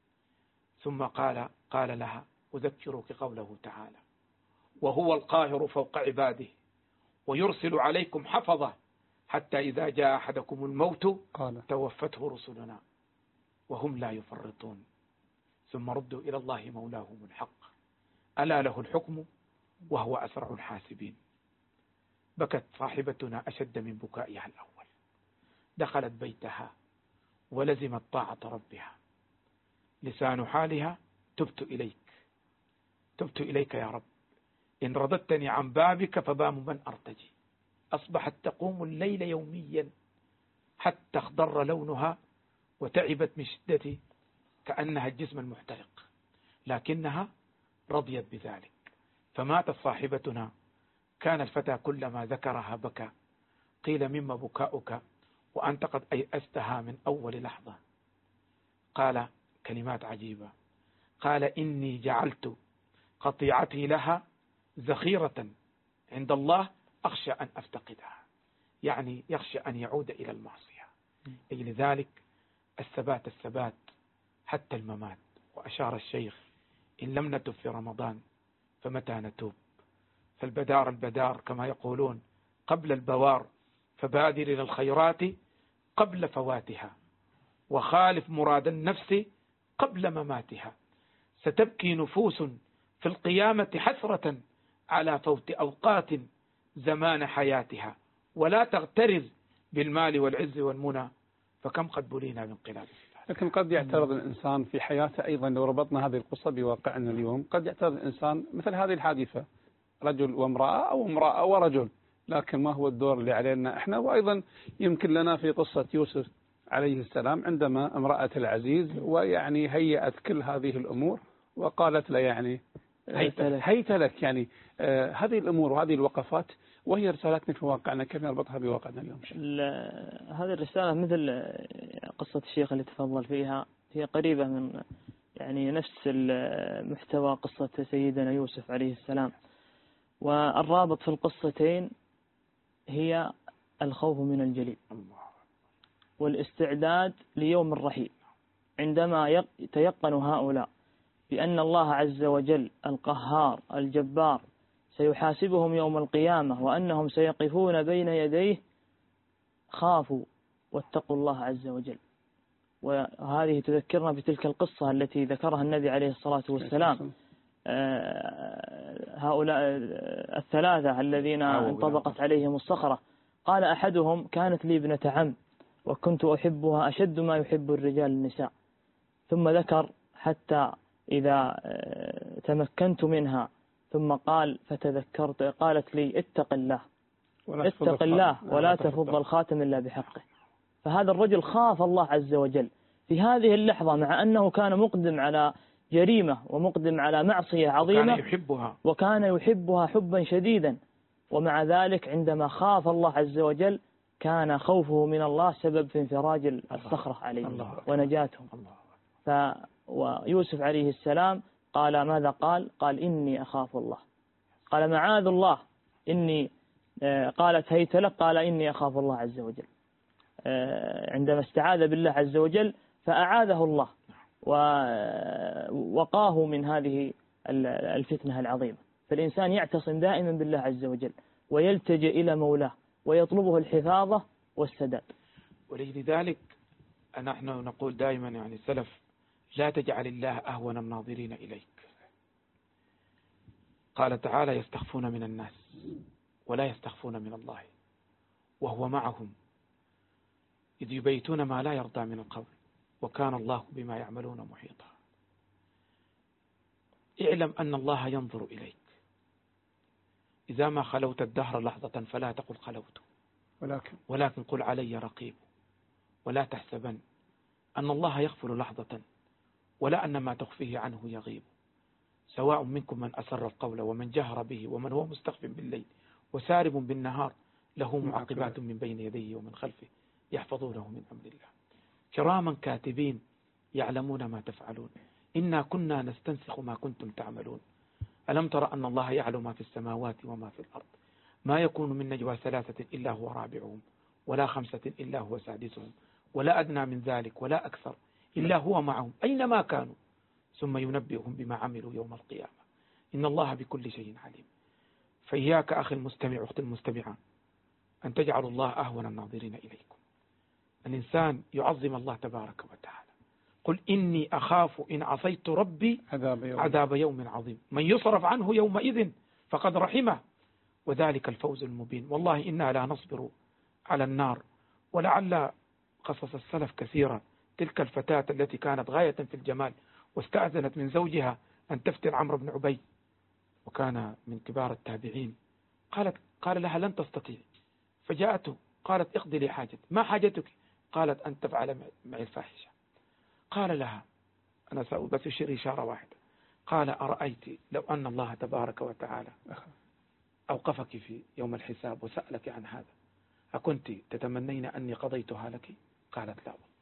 ثم قال قال لها أذكرك قوله تعالى وهو القاهر فوق عباده ويرسل عليكم حفظة حتى إذا جاء أحدكم الموت قال توفته رسلنا وهم لا يفرطون ثم ردوا إلى الله مولاهم الحق ألا له الحكم وهو أسرع الحاسبين. بكت صاحبتنا أشد من بكائها الأول. دخلت بيتها ولزمت طاعة ربها. لسان حالها تبت إليك تبت إليك يا رب، إن رددتني عن بابك فبام من أرتجي. أصبحت تقوم الليل يوميا حتى اخضر لونها وتعبت من شدة كأنها الجسم المحترق، لكنها رضيت بذلك. فماتت صاحبتنا. كان الفتى كلما ذكرها بكى. قيل مما بكاؤك وأنت قد أيأستها من أول لحظة؟ قال كلمات عجيبة، قال إني جعلت قطيعتي لها ذخيرة عند الله أخشى أن أفتقدها، يعني يخشى أن يعود إلى المعصية. أي لذلك الثبات الثبات حتى الممات. وأشار الشيخ إن لم نتب في رمضان فمتى نتوب؟ فالبدار البدار كما يقولون قبل البوار، فبادر إلى الخيرات قبل فواتها وخالف مراد النفس قبل مماتها. ستبكي نفوس في القيامة حسرة على فوت أوقات زمان حياتها، ولا تغترز بالمال والعز والمنى فكم قد بلينا من قلاب. لكن قد يعترض الإنسان في حياته أيضا، لو ربطنا هذه القصة بواقعنا اليوم، قد يعترض الإنسان مثل هذه الحادثة، رجل وامرأة أو امرأة ورجل، لكن ما هو الدور اللي علينا إحنا؟ وأيضا يمكن لنا في قصة يوسف عليه السلام عندما امرأة العزيز ويعني هيأت كل هذه الأمور وقالت له يعني هيت لك, هيت لك يعني آه هذه الأمور وهذه الوقفات وهي رسالتنا في واقعنا، كيف نربطها بواقعنا اليوم؟ هذه الرسالة مثل قصة الشيخ اللي تفضل فيها، هي قريبة من يعني نفس المحتوى قصة سيدنا يوسف عليه السلام. والرابط في القصتين هي الخوف من الجليل والاستعداد ليوم الرحيل، عندما يتيقن هؤلاء بأن الله عز وجل القهار الجبار سيحاسبهم يوم القيامة وأنهم سيقفون بين يديه، خافوا واتقوا الله عز وجل. وهذه تذكرنا بتلك القصة التي ذكرها النبي عليه الصلاة والسلام هؤلاء الثلاثة الذين انطبقت عليهم الصخرة، قال أحدهم: كانت لي ابنة عم وكنت أحبها أشد ما يحب الرجال النساء. ثم ذكر: حتى إذا تمكنت منها، ثم قال: فتذكرت، قالت لي: اتق الله اتق الله ولا تفض الخاتم إلا بحقه. فهذا الرجل خاف الله عز وجل في هذه اللحظة، مع أنه كان مقدم على جريمة ومقدم على معصية عظيمة، وكان يحبها وكان يحبها حبا شديدا، ومع ذلك عندما خاف الله عز وجل كان خوفه من الله سبب في انفراج الصخرة عليه ونجاتهم. ف ويوسف عليه السلام قال ماذا قال؟ قال: إني أخاف الله. قال: معاذ الله. إني قالت: هيت لك. قال: إني أخاف الله عز وجل. عندما استعاذ بالله عز وجل فأعاذه الله ووقاه من هذه الفتنة العظيمة. فالإنسان يعتصم دائما بالله عز وجل ويلتجئ إلى مولاه ويطلبه الحفاظة والسداد. ولذلك نحن نقول دائما يعني السلف: لا تجعل الله أهون الناظرين إليك. قال تعالى: يستخفون من الناس ولا يستخفون من الله وهو معهم إذ يبيتون ما لا يرضى من القول وكان الله بما يعملون محيطا. اعلم أن الله ينظر إليك. إذا ما خلوت الدهر لحظة فلا تقل خلوت، ولكن, ولكن قل علي رقيب. ولا تحسبن أن الله يغفل لحظة ولا أن ما تخفيه عنه يغيب. سواء منكم من أسر القول ومن جهر به ومن هو مستخف بالليل وسارب بالنهار له معقبات من بين يديه ومن خلفه يحفظونه من أمر الله كراما كاتبين يعلمون ما تفعلون إنا كنا نستنسخ ما كنتم تعملون. ألم تر أن الله يعلم ما في السماوات وما في الأرض ما يكون من نجوى ثلاثة إلا هو رابعهم ولا خمسة إلا هو سادسهم ولا أدنى من ذلك ولا أكثر إلا هو معهم أينما كانوا ثم ينبئهم بما عملوا يوم القيامة إن الله بكل شيء عليم. فإياك أخي المستمع أختي المستمعة أن تجعلوا الله أهون الناظرين إليكم. الإنسان يعظم الله تبارك وتعالى. قل إني أخاف إن عصيت ربي عذاب يوم, عذاب يوم عظيم من يصرف عنه يومئذ فقد رحمه وذلك الفوز المبين. والله إنا لا نصبر على النار. ولعل قصص السلف كثيرا. تلك الفتاة التي كانت غاية في الجمال واستأذنت من زوجها أن تفتن عمرو بن عبيد وكان من كبار التابعين. قالت قال لها: لن تستطيع. فجاءته قالت: اقضي لي حاجتي. ما حاجتك؟ قالت: أن تفعل معي الفاحشة. قال لها: أنا بس أشير إشارة واحدة. قال: أرأيت لو أن الله تبارك وتعالى أوقفك في يوم الحساب وسألك عن هذا أكنت تتمنين أني قضيتها لك؟ قالت: لا والله.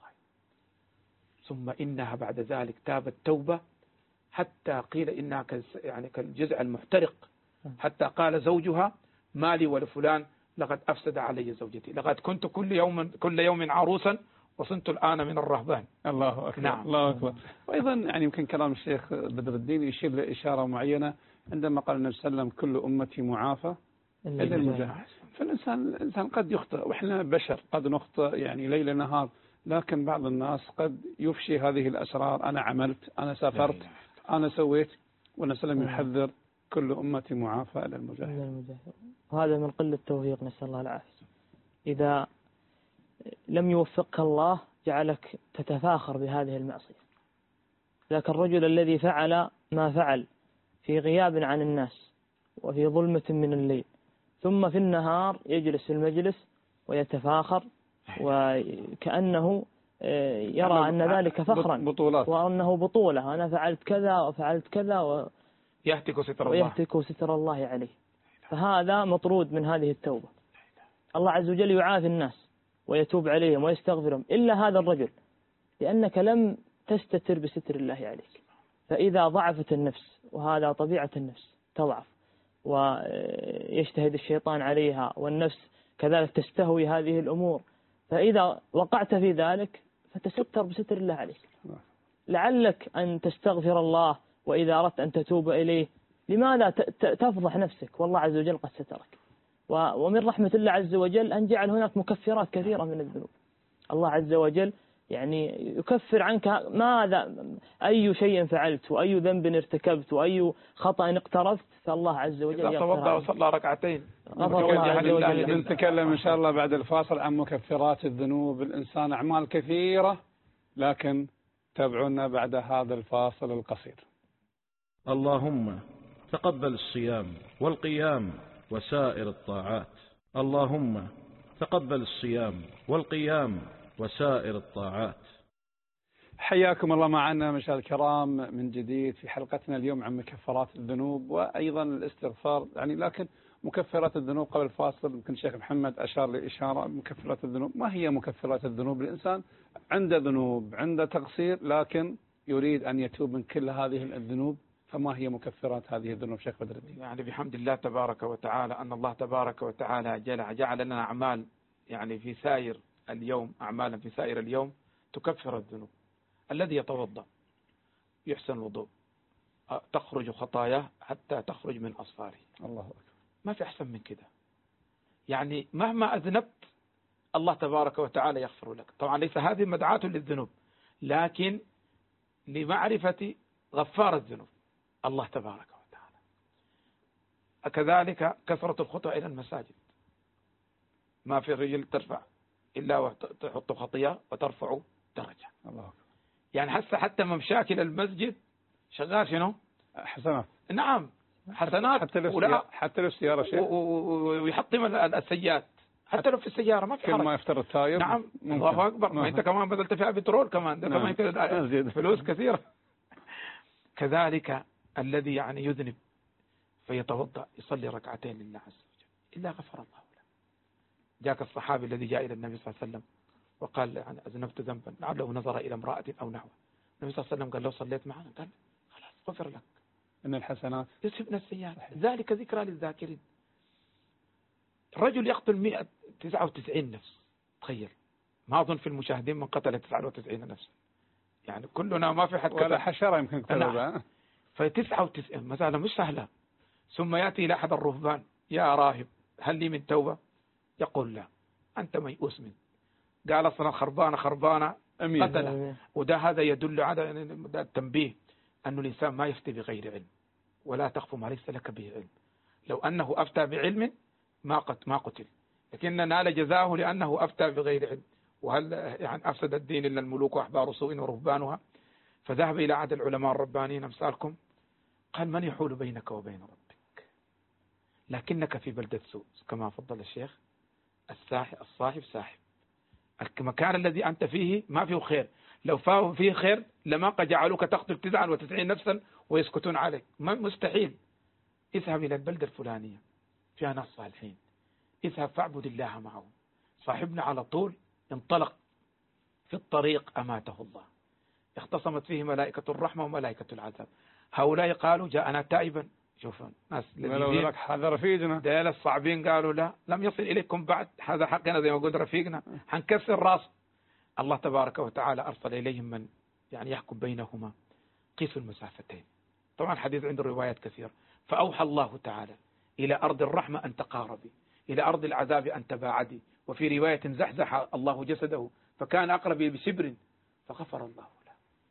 ثم إنها بعد ذلك تابت توبة حتى قيل إنها يعني كالجزع المحترق، حتى قال زوجها: مالي ولفلان لقد أفسد علي زوجتي، لقد كنت كل يوم كل يوم عروسا وصنت الآن من الرهبان. الله أكبر. نعم. الله أكبر. وأيضا يعني يمكن كلام الشيخ بدر الدين يشير لإشارة معينة عندما قال النبي صلى الله عليه وسلم: كل أمتي معافى إلا المجاهد. فالإنسان الإنسان قد يخطئ وإحنا بشر قد نخطئ يعني ليل نهار، لكن بعض الناس قد يفشي هذه الأسرار. أنا عملت، أنا سافرت، أنا سويت. والنبي صلى الله عليه وسلم يحذر: كل أمتي معافى إلا المجاهد. وهذا من قلة التوفيق، نسأل الله العافية. إذا لم يوفقك الله جعلك تتفاخر بهذه المعصية. ذاك الرجل الذي فعل ما فعل في غياب عن الناس وفي ظلمة من الليل، ثم في النهار يجلس في المجلس ويتفاخر وكأنه يرى أن ذلك فخرا بطولات. وأنه بطولة، أنا فعلت كذا وفعلت كذا و... يهتك ستر الله ويهتك ستر الله عليه. فهذا مطرود من هذه التوبة. الله عز وجل يعافي الناس ويتوب عليهم ويستغفرهم إلا هذا الرجل، لأنك لم تستتر بستر الله عليك. فإذا ضعفت النفس، وهذا طبيعة النفس تضعف ويجتهد الشيطان عليها، والنفس كذلك تستهوي هذه الأمور، فإذا وقعت في ذلك فتستر بستر الله عليك. لعلك أن تستغفر الله، وإذا أردت أن تتوب إليه لماذا تفضح نفسك والله عز وجل قد سترك. ومن رحمة الله عز وجل أن جعل هناك مكفرات كثيرة من الذنوب. الله عز وجل يعني يكفر عنك ماذا أي شيء فعلت وأي ذنب ارتكبت وأي خطأ اقترفت، فالله عز وجل إذا توضأ وصلى ركعتين غفر الله عز وجل. بنتكلم إن شاء الله بعد الفاصل عن مكفرات الذنوب. الإنسان أعمال كثيرة، لكن تابعونا بعد هذا الفاصل القصير. اللهم تقبل الصيام والقيام وسائر الطاعات. اللهم تقبل الصيام والقيام وسائر الطاعات. حياكم الله معنا مشاهدينا الكرام من جديد في حلقتنا اليوم عن مكفرات الذنوب وأيضا الاستغفار. يعني لكن مكفرات الذنوب قبل الفاصل يمكن الشيخ محمد أشار لإشارة مكفرات الذنوب. ما هي مكفرات الذنوب؟ الإنسان عنده ذنوب، عنده تقصير، لكن يريد أن يتوب من كل هذه الذنوب، فما هي مكفرات هذه الذنوب شيخ بدر الدين؟ يعني بحمد الله تبارك وتعالى أن الله تبارك وتعالى جعل لنا أعمال يعني في سائر اليوم، أعمالا في سائر اليوم تكفر الذنوب. الذي يتوضأ يحسن الوضوء تخرج خطاياه حتى تخرج من أصفاره. الله أكبر. ما في أحسن من كده. يعني مهما أذنبت الله تبارك وتعالى يغفر لك. طبعا ليس هذه مدعاة للذنوب، لكن لمعرفة غفار الذنوب الله تبارك وتعالى. كذلك كثرة الخطوة إلى المساجد. ما في الرجل ترفع إلا وتحط خطيئة وترفع درجة. الله أكبر. يعني حتى حتى ممشاك إلى المسجد شغال شنو؟ حسنات. نعم حسنات. حتى لو حتى لو السيارة شيء ويحطم السيئات حتى لو في السيارة ما في كل حرج. ما يفتر التايب. نعم الله أكبر. ما أنت كمان بدلت فيها بترول كمان ده نعم. كمان فلوس كثيرة. كذلك الذي يعني يذنب فيتوضأ يصلي ركعتين لله عز وجل إلا غفر الله له. جاءك الصحابي الذي جاء إلى النبي صلى الله عليه وسلم وقال يعني أذنبت ذنبا لعله نظر إلى امرأة أو نحوه. النبي صلى الله عليه وسلم قال لو صليت معنا قال خلاص غفر لك إن الحسنات يذهبن السيئات ذلك ذكرى للذاكرين. الرجل يقتل مئة وتسعة وتسعين نفس. تخيل، ما أظن في المشاهدين من قتل تسعة وتسعين نفسا، يعني كلنا ما في حد قتل ولا حشرة يمكن قتلها. فتسعة وتسعين مسألة مش سهلة. ثم يأتي إلى أحد الرهبان يا راهب هل لي من توبة؟ يقول لا أنت ميؤوس منه. قال أصلا خربانة خربانة قتله. وده هذا يدل على التنبيه أن الإنسان ما يفتي بغير علم، ولا تخف ما ليس لك به علم. لو أنه أفتى بعلم ما قتل ما قتل، لكن نال جزاؤه لأنه أفتى بغير علم. وهل يعني أفسد الدين إلا الملوك وأحبار سوء ورهبانها؟ فذهب إلى أحد العلماء الربانيين أمثالكم قال من يحول بينك وبين ربك؟ لكنك في بلدة سوء كما فضل الشيخ. الصاحب ساحب. المكان الذي أنت فيه ما فيه خير، لو فاه فيه خير لما قد جعلوك تقتل تسعة وتسعين نفسا ويسكتون عليك. مستحيل. اذهب إلى البلدة الفلانية فيها ناس صالحين، اذهب فاعبد الله معهم. صاحبنا على طول انطلق في الطريق أماته الله. اختصمت فيه ملائكة الرحمة وملائكة العذاب. هؤلاء قالوا جاءنا تائبا. شوفوا ناس لك هذا رفيقنا. ديال الصعبين قالوا لا لم يصل إليكم بعد، هذا حقنا زي ما قلت رفيقنا حنكسر راس. الله تبارك وتعالى أرسل إليهم من يعني يحكم بينهما قيسوا المسافتين. طبعا الحديث عنده روايات كثيرة. فأوحى الله تعالى إلى أرض الرحمة أن تقاربي، إلى أرض العذاب أن تباعدي. وفي رواية زحزح الله جسده فكان أقرب بشبر فغفر الله له.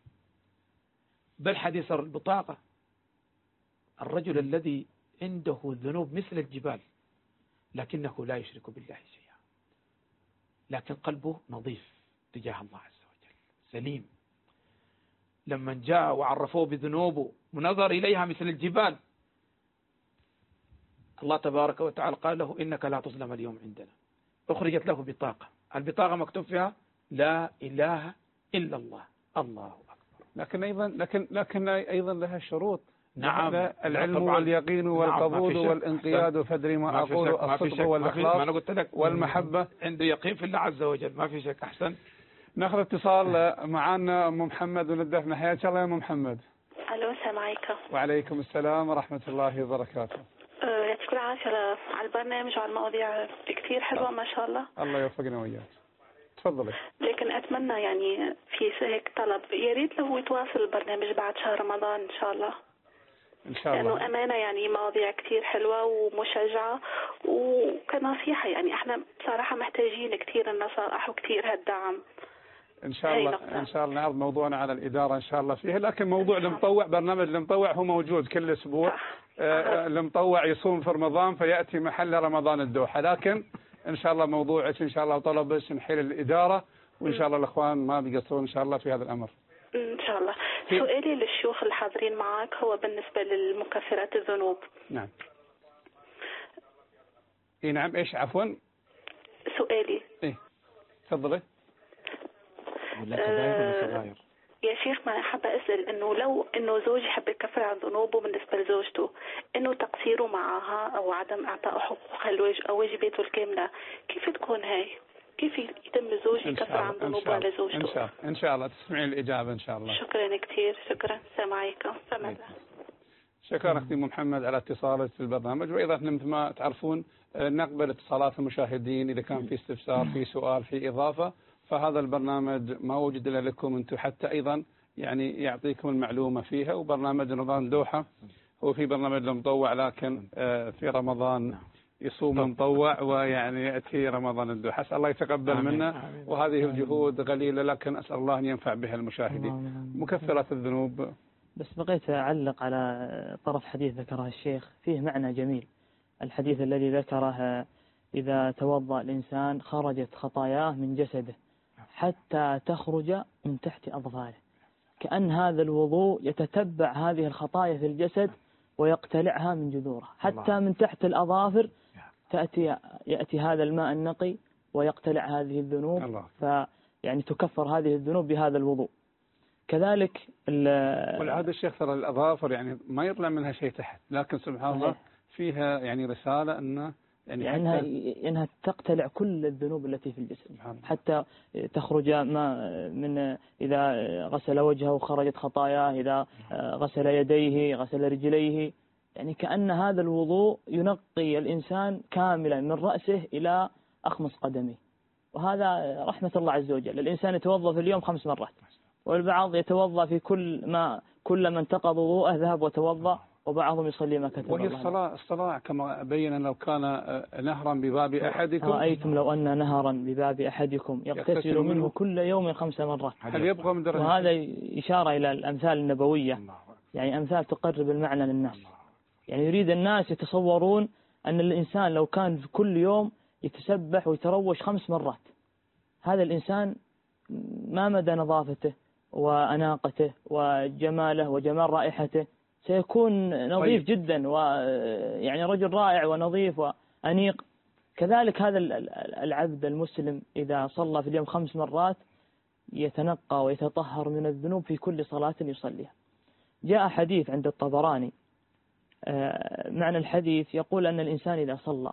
بل حديث البطاقة الرجل الذي عنده ذنوب مثل الجبال لكنه لا يشرك بالله شيئا، لكن قلبه نظيف تجاه الله عز وجل سليم. لما جاء وعرفوه بذنوبه ونظر إليها مثل الجبال، الله تبارك وتعالى قال له إنك لا تظلم اليوم عندنا. أخرجت له بطاقة، البطاقة مكتوب فيها لا إله إلا الله. الله أكبر. لكن أيضا لكن لكن أيضا لها شروط. نعم. العلم واليقين والقبول نعم. والانقياد وفدري ما, ما أقول الصدق والإخلاص والمحبة. عنده يقين في الله عز وجل ما في شك. أحسن. ناخذ اتصال معنا أم محمد وندفنا. حياك الله يا أم محمد. ألو السلام عليكم. وعليكم السلام ورحمة الله وبركاته. يعطيكم العافية على البرنامج وعلى المواضيع كثير حلوة ما شاء الله. الله يوفقنا وياك. تفضلي. لكن أتمنى يعني في هيك طلب يا ريت لو يتواصل البرنامج بعد شهر رمضان إن شاء الله. إن شاء الله. لأنه أمانة يعني مواضيع كثير حلوة ومشجعة وكنصيحة، يعني إحنا بصراحة محتاجين كثير النصائح وكثير هالدعم. إن شاء الله إن شاء الله نعرض موضوعنا على الإدارة إن شاء الله فيه، لكن موضوع المطوع برنامج المطوع هو موجود كل أسبوع. آه المطوع يصوم في رمضان فيأتي محل رمضان الدوحة، لكن إن شاء الله موضوعك إن شاء الله وطلبك نحيل الإدارة، وإن شاء الله الإخوان ما بيقصرون إن شاء الله في هذا الأمر. إن شاء الله. سؤالي للشيوخ الحاضرين معك هو بالنسبة للمكفرات الذنوب. نعم. إيه نعم إيش عفوا؟ سؤالي. إيه تفضلي. ولا كبائر ولا صغائر؟ يا شيخ ما حابة أسأل إنه لو إنه زوج يحب يكفر عن ذنوبه بالنسبة لزوجته، إنه تقصيره معها أو عدم إعطاء حقوقها الواجب أو واجباته الكاملة، كيف تكون هاي؟ كيف يتم الزوج يكفر عن ذنوبه على زوجته؟ إن شاء الله إن شاء الله تسمعين الإجابة إن شاء الله. شكرا كثير، شكرا. السلام عليكم. شكرا أختي محمد على اتصالك في البرنامج، وإذا مثل ما تعرفون نقبل اتصالات المشاهدين إذا كان في استفسار في سؤال في إضافة، فهذا البرنامج ما وجد إلا لكم أنتم حتى أيضا يعني يعطيكم المعلومة فيها. وبرنامج رمضان دوحة هو في برنامج المطوع، لكن في رمضان يصوم مطوع ويعني يأتي رمضان الدوحة. أسأل الله يتقبل منا، وهذه الجهود قليلة لكن أسأل الله أن ينفع بها المشاهدين. مكفرات الذنوب. بس بقيت أعلق على طرف حديث ذكره الشيخ، فيه معنى جميل. الحديث الذي ذكره إذا توضأ الإنسان خرجت خطاياه من جسده حتى تخرج من تحت أظفاره، كأن هذا الوضوء يتتبع هذه الخطايا في الجسد ويقتلعها من جذورها حتى من تحت الأظافر، تأتي يأتي هذا الماء النقي ويقتلع هذه الذنوب، فيعني تكفر هذه الذنوب بهذا الوضوء. كذلك والعادة الشيخ ترى الأظافر يعني ما يطلع منها شيء تحت، لكن سبحان الله فيها يعني رسالة أنه يعني, يعني إنها, إنها تقتلع كل الذنوب التي في الجسد حتى تخرج ما من إذا غسل وجهه خرجت خطاياه، إذا غسل يديه غسل رجليه، يعني كأن هذا الوضوء ينقي الإنسان كاملا من رأسه إلى أخمص قدمه. وهذا رحمة الله عز وجل. الإنسان يتوضأ في اليوم خمس مرات، والبعض يتوضأ في كل ما كل من انتقض وضوءه ذهب وتوضأ، وبعضهم يصلي ما كتب وهي الله. الصلاة الصلاة كما بين لو كان نهرا بباب أحدكم، رأيتم لو أن نهرا بباب أحدكم يغتسل منه كل يوم خمس مرات، هل يبقى من درجة؟ وهذا إشارة إلى الأمثال النبوية، يعني أمثال تقرب المعنى للناس. يعني يريد الناس يتصورون أن الإنسان لو كان كل يوم يتسبح ويتروش خمس مرات، هذا الإنسان ما مدى نظافته وأناقته وجماله وجمال رائحته، سيكون نظيف طيب. جدا، ويعني رجل رائع ونظيف وأنيق. كذلك هذا العبد المسلم إذا صلى في اليوم خمس مرات يتنقى ويتطهر من الذنوب في كل صلاة يصليها. جاء حديث عند الطبراني معنى الحديث يقول أن الإنسان إذا صلى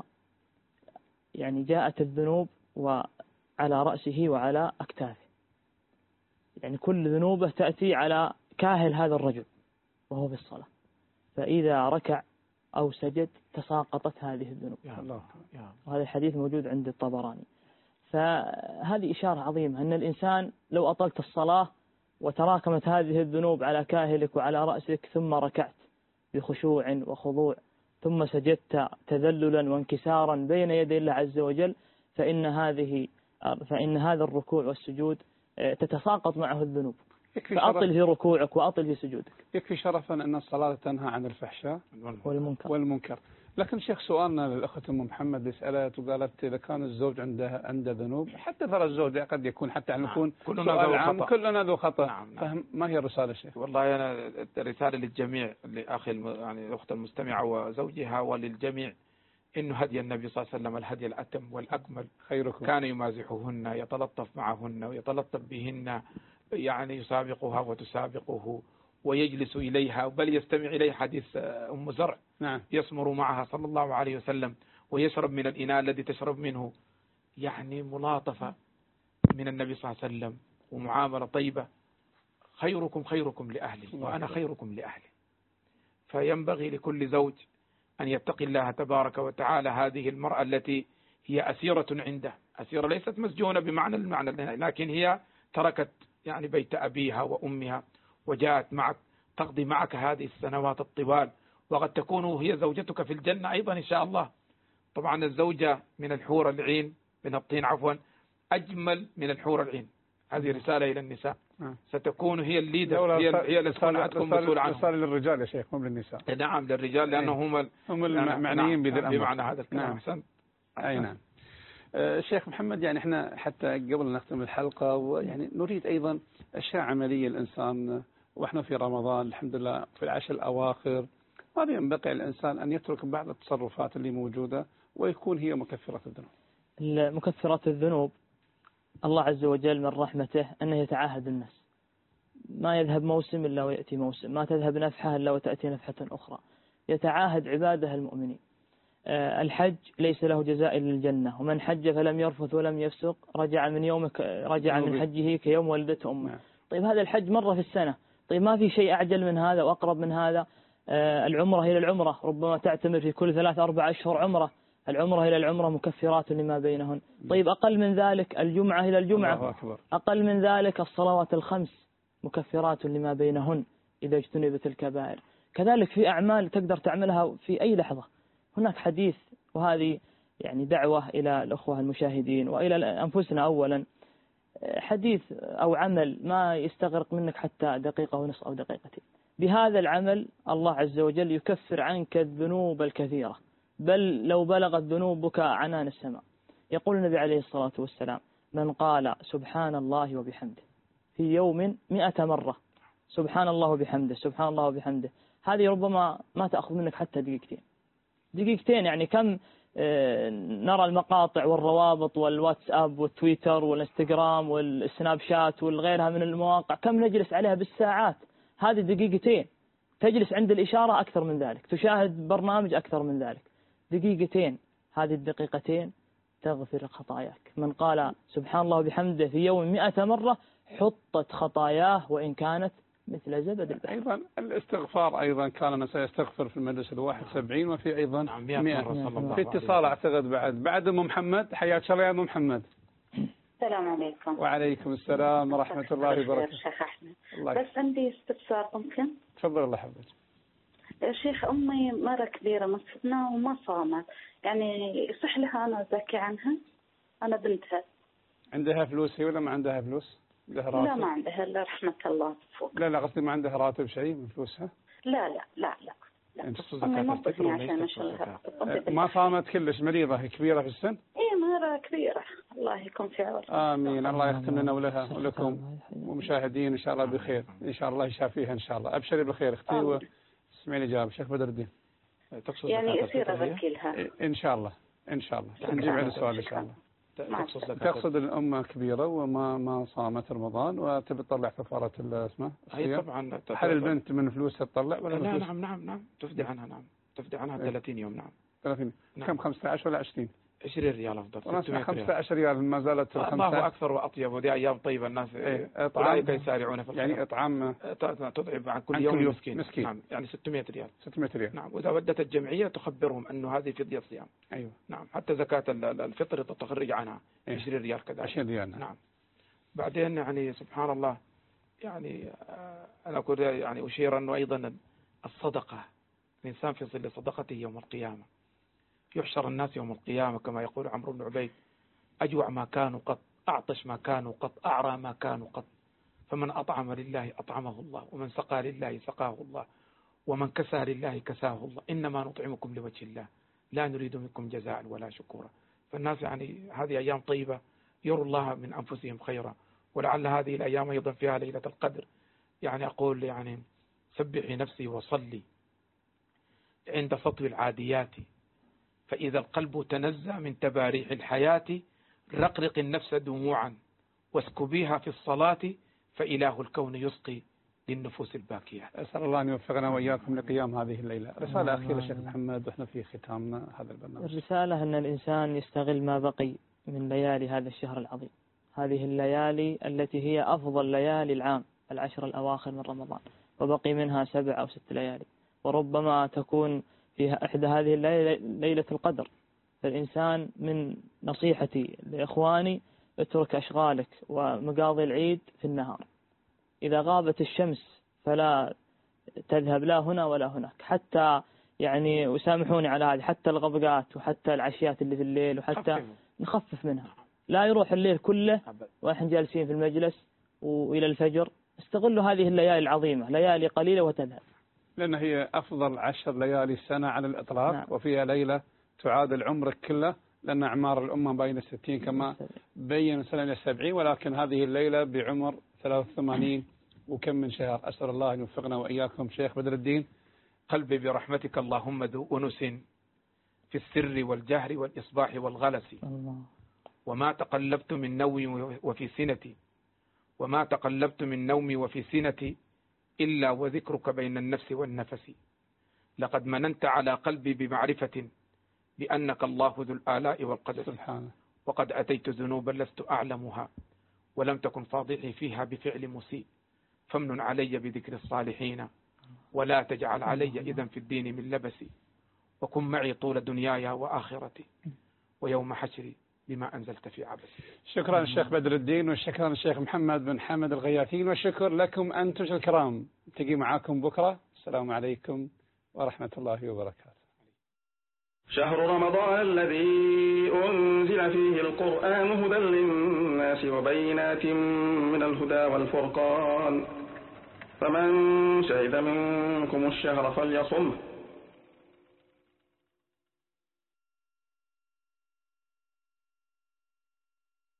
يعني جاءت الذنوب وعلى رأسه وعلى أكتافه، يعني كل ذنوبه تأتي على كاهل هذا الرجل وهو في الصلاة، فإذا ركع أو سجد تساقطت هذه الذنوب. وهذا الحديث موجود عند الطبراني. فهذه إشارة عظيمة أن الإنسان لو أطلت الصلاة وتراكمت هذه الذنوب على كاهلك وعلى رأسك، ثم ركعت بخشوع وخضوع، ثم سجدت تذللا وانكسارا بين يدي الله عز وجل، فإن هذه فإن هذا الركوع والسجود تتساقط معه الذنوب، فأطل في ركوعك وأطل في سجودك. يكفي شرفا أن الصلاة تنهى عن الفحشاء والمنكر والمنكر. لكن شيخ سؤالنا للأخت أم محمد سألت وقالت إذا كان الزوج عنده عنده ذنوب، حتى ترى الزوج قد يكون حتى أن يكون كلنا ذو خطأ، كلنا ذو خطأ. نعم نعم. فهم ما هي الرسالة شيخ؟ والله أنا رسالة للجميع، لأخي يعني الأخت المستمعة وزوجها وللجميع، إنه هدي النبي صلى الله عليه وسلم الهدي الأتم والأكمل. خيركم كان يمازحهن يتلطف معهن ويتلطف بهن، يعني يسابقها وتسابقه ويجلس إليها، بل يستمع إليه حديث أم زرع نعم. يسمر معها صلى الله عليه وسلم ويشرب من الإناء الذي تشرب منه، يعني ملاطفة من النبي صلى الله عليه وسلم ومعاملة طيبة. خيركم خيركم لأهلي وأنا خيركم لأهلي. فينبغي لكل زوج أن يتقي الله تبارك وتعالى هذه المرأة التي هي أسيرة عنده، أسيرة ليست مسجونة بمعنى المعنى، لكن هي تركت يعني بيت أبيها وأمها وجاءت معك تقضي معك هذه السنوات الطوال، وقد تكون هي زوجتك في الجنة أيضا إن شاء الله. طبعا الزوجة من الحور العين من الطين عفوا أجمل من الحور العين، هذه رسالة إلى النساء. نعم. ستكون هي الليدر، هي هي اللي تكون عندكم مسؤول عنهم. رسالة للرجال يا شيخ مو للنساء. نعم للرجال لأنهم هم هم المعنيين بذي الأمر. بمعنى هذا الكلام. نعم. أحسنت. أي نعم. آه شيخ محمد، يعني احنا حتى قبل نختم الحلقة ويعني نريد أيضا أشياء عملية الإنسان، وإحنا في رمضان الحمد لله في العشر الأواخر، ماذا ينبغي الإنسان أن يترك بعض التصرفات اللي موجودة ويكون هي مكفرة الذنوب؟ مكفرات الذنوب الله عز وجل من رحمته أنه يتعاهد الناس، ما يذهب موسم إلا ويأتي موسم، ما تذهب نفحة إلا وتأتي نفحة أخرى، يتعاهد عباده المؤمنين. الحج ليس له جزاء إلا الجنة، ومن حج فلم يرفث ولم يفسق رجع من يومك رجع من حجه كيوم ولدته أمه. طيب هذا الحج مرة في السنة، طيب ما في شيء أعجل من هذا وأقرب من هذا. العمرة إلى العمرة ربما تعتمر في كل ثلاث أربع أشهر عمرة، العمرة إلى العمرة مكفرات لما بينهن. طيب أقل من ذلك الجمعة إلى الجمعة، أقل من ذلك الصلوات الخمس مكفرات لما بينهن إذا اجتنبت الكبائر. كذلك في أعمال تقدر تعملها في أي لحظة. هناك حديث، وهذه يعني دعوة إلى الأخوة المشاهدين وإلى أنفسنا أولا، حديث أو عمل ما يستغرق منك حتى دقيقة ونصف أو دقيقتين، بهذا العمل الله عز وجل يكفر عنك الذنوب الكثيرة، بل لو بلغت ذنوبك عنان السماء. يقول النبي عليه الصلاة والسلام: من قال سبحان الله وبحمده في يوم مئة مرة، سبحان الله وبحمده سبحان الله وبحمده، هذه ربما ما تأخذ منك حتى دقيقتين دقيقتين يعني كم نرى المقاطع والروابط والواتساب والتويتر والانستغرام والسناب شات والغيرها من المواقع، كم نجلس عليها بالساعات. هذه دقيقتين، تجلس عند الإشارة أكثر من ذلك، تشاهد برنامج أكثر من ذلك. دقيقتين، هذه الدقيقتين تغفر خطاياك. من قال سبحان الله وبحمده في يوم مئة مرة حطت خطاياه وإن كانت مثل زبد البحر. أيضا الاستغفار أيضا كان سيستغفر في المجلس الواحد سبعين، وفي أيضا مئة. في اتصال أعتقد بعد بعد أم محمد. حياك الله يا أم محمد. السلام عليكم. وعليكم السلام ورحمة الله وبركاته. شيخ أحمد، بس عندي استفسار ممكن؟ تفضل الله حفظك. يا شيخ، أمي مرة كبيرة مسكنا وما صامت، يعني يصح لها أنا أزكي عنها؟ أنا بنتها. عندها فلوس هي ولا ما عندها فلوس؟ عندها راتب؟ لا ما عندها إلا رحمة الله فوق. لا لا قصدي ما عندها راتب شيء من فلوسها؟ لا لا لا لا. لا. أمي موظفني عشان أشيلها. ما صامت كلش، مريضة هي كبيرة في السن؟ إيه مرة كبيرة، الله يكون في عونها. آمين، الله يختم لنا ولها ولكم ومشاهدين إن شاء الله بخير، إن شاء الله يشافيها إن شاء الله. أبشري بالخير أختي واسمعي الإجابة. شيخ بدر الدين. يعني يصير أزكي لها إن شاء الله إن شاء الله. نجيب على السؤال إن شاء الله. تقصد الأمة كبيرة وما ما صامت رمضان وتبي تطلع كفارة اسمه؟ هي طبعا. هل البنت من فلوسها تطلع ولا لا؟ نعم نعم نعم تفدي عنها. نعم تفدي عنها ثلاثين يوم. نعم ثلاثين. نعم. كم خمسة عشر ولا عشرين؟ عشرين ريال أفضل. خمسة عشر ريال ما زالت خمسة. الله أكثر وأطيب، ودي أيام طيبة. الناس إيه. أولئك يسارعون في الخير. يعني إطعام تطعم عن كل يوم مسكين. مسكين. نعم يعني ستمائة ريال. ستمائة ريال. نعم. وإذا ودت الجمعية تخبرهم أنه هذه فدية صيام. أيوة. نعم. حتى زكاة الفطر تخرج عنها عشرين ريال كذا. عشرين ريال. نعم. نعم. بعدين يعني سبحان الله، يعني أنا أقول يعني أشير أنه أيضا الصدقة، الإنسان في ظل صدقته يوم القيامة يحشر الناس يوم القيامة كما يقول عمرو بن عبيد: أجوع ما كانوا قط، أعطش ما كانوا قط، أعرى ما كانوا قط، فمن أطعم لله أطعمه الله، ومن سقى لله سقاه الله، ومن كسى لله كساه الله، إنما نطعمكم لوجه الله لا نريد منكم جزاء ولا شكورا. فالناس يعني هذه أيام طيبة يروا الله من أنفسهم خيرا، ولعل هذه الأيام أيضا فيها ليلة القدر. يعني أقول يعني سبحي نفسي وصلي عند سطو العاديات، فإذا القلب تنزع من تباريح الحياة، رقرق النفس دموعا واسكبيها في الصلاة، فإله الكون يسقي للنفوس الباكيات. أسأل الله أن يوفقنا وإياكم لقيام هذه الليلة. رسالة أخيرة شيخ محمد وإحنا في ختامنا هذا البرنامج. الرسالة أن الإنسان يستغل ما بقي من ليالي هذا الشهر العظيم، هذه الليالي التي هي أفضل ليالي العام، العشر الأواخر من رمضان، وبقي منها سبع أو ست ليالي، وربما تكون فيها إحدى هذه الليلة ليلة القدر. فالإنسان من نصيحتي لإخواني: اترك أشغالك ومقاضي العيد في النهار، إذا غابت الشمس فلا تذهب لا هنا ولا هناك، حتى يعني وسامحوني على هذه، حتى الغبقات وحتى العشيات اللي في الليل وحتى نخفف منها. لا يروح الليل كله ونحن جالسين في المجلس وإلى الفجر. استغلوا هذه الليالي العظيمة، ليالي قليلة وتذهب. لأن هي أفضل عشر ليالي السنة على الإطلاق. نعم. وفيها ليلة تعادل عمرك كله، لأن أعمار الأمة بين الستين كما بين سنة إلى السبعين، ولكن هذه الليلة بعمر ثلاثة وثمانين وكم من شهر. أسأل الله أن يوفقنا وإياكم. شيخ بدر الدين. قلبي برحمتك اللهم ذو أنس في السر والجهر والإصباح والغلس، وما تقلبت من نومي وفي سنتي وما تقلبت من نومي وفي سنتي إلا وذكرك بين النفس والنفس. لقد مننت على قلبي بمعرفة بأنك الله ذو الآلاء والقدر سبحانه. وقد أتيت ذنوبا لست أعلمها ولم تكن فاضحي فيها بفعل مسيء، فامنن علي بذكر الصالحين ولا تجعل علي إذن في الدين من لبسي، وكن معي طول دنياي وآخرتي ويوم حشري بما أنزلت في عبسي. شكرا الشيخ بدر الدين، وشكرا الشيخ محمد بن حمد الغياثين، وشكر لكم أنتم الكرام. نلتقي معاكم بكرة. السلام عليكم ورحمة الله وبركاته. شهر رمضان الذي أنزل فيه القرآن هدى للناس وبينات من الهدى والفرقان، فمن شهد منكم الشهر فليصمه